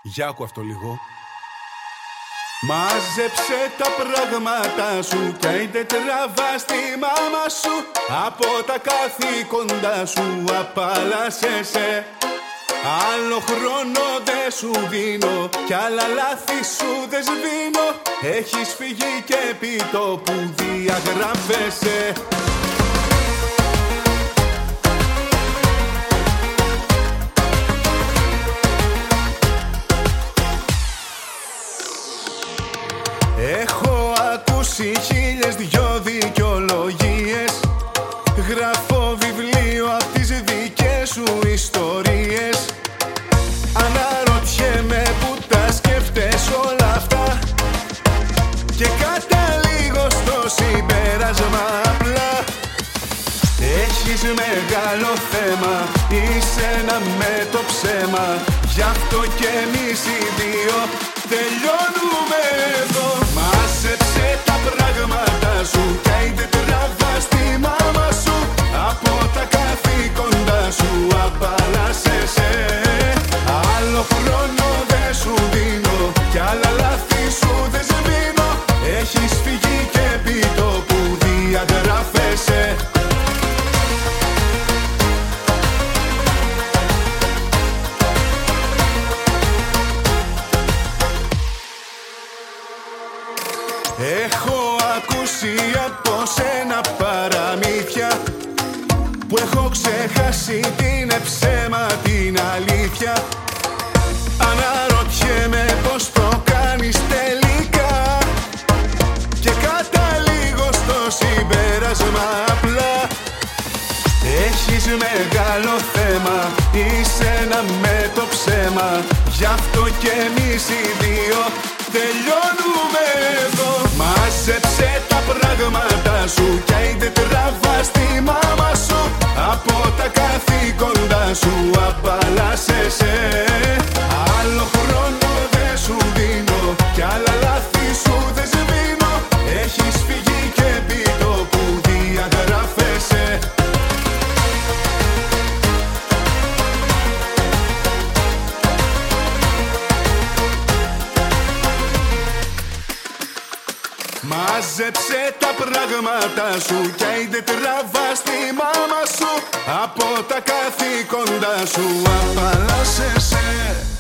Για άκου αυτό λίγο. Μάζεψε τα πράγματα σου κι άιντε τραβά στη μάμα σου. Από τα καθήκοντα σου απαλλάσσεσαι. Άλλο χρόνο δεν σου δίνω κι άλλα λάθη σου δεν σβήνω. Έχεις φύγει και επί το που διαγράφεσαι. Έχω ακούσει 1002 δικαιολογίες. Γράφω βιβλίο απ' τις δικές σου ιστορίες. Αναρωτιέμαι που τα σκέφτεσαι όλα αυτά και καταλήγω στο συμπέρασμα απλά. Έχεις μεγάλο θέμα, είσαι ένα με το ψέμα. Γι' αυτό κι εμείς οι δύο τελειώνουμε εδώ. Μάζεψε τα πράγματα σου κι άιντε τραβά στη μάμα σου. Από τα καθήκοντα σου απαλλάσσεσαι. Άλλο χρόνο δεν σου δίνω κι άλλα λάθη σου δεν σβήνω. Έχεις φύγει και επί το που διαγράφεσαι. Έχω ακούσει από σένα παραμύθια που έχω ξεχάσει τι είναι ψέμα, την αλήθεια. Αναρωτιέμαι πως το κάνεις τελικά και καταλήγω στο συμπέρασμα απλά. Έχεις μεγάλο θέμα, είσαι ένα με το ψέμα. Γι' αυτό κι εμείς οι δύο τελειώνουμε εδώ. Μάζεψε τα πράγματα σου κι άιντε τραβά στη μάμα σου. Από τα καθήκοντα σου απαλλάσσεσαι. Άλλο χρόνο δεν σου δίνω κι άλλα λάθη σου δεν σβήνω. Έχεις φύγει και επί το που διαγράφεσαι. Μάζεψε τα πράγματα σου κι άιντε τραβά στη μάμα σου. Από τα καθήκοντα σου απαλλάσσεσαι.